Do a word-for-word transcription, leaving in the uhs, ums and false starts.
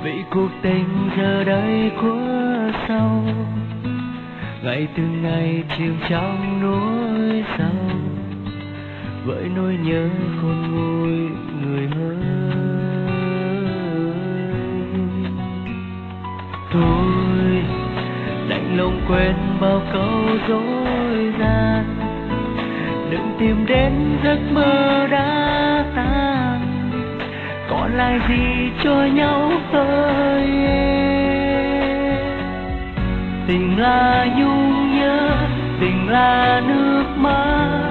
vì cuộc tình giờ đây quá sâu, ngày từng ngày chìm trong nỗi sầu, với nỗi nhớ khôn nguôi người ơi. Tôi đành lòng quên bao câu dối gian, đừng tìm đến giấc mơ đã tan, còn lại gì cho nhau ơi. Tình là nhung nhớ, tình là nước mắt,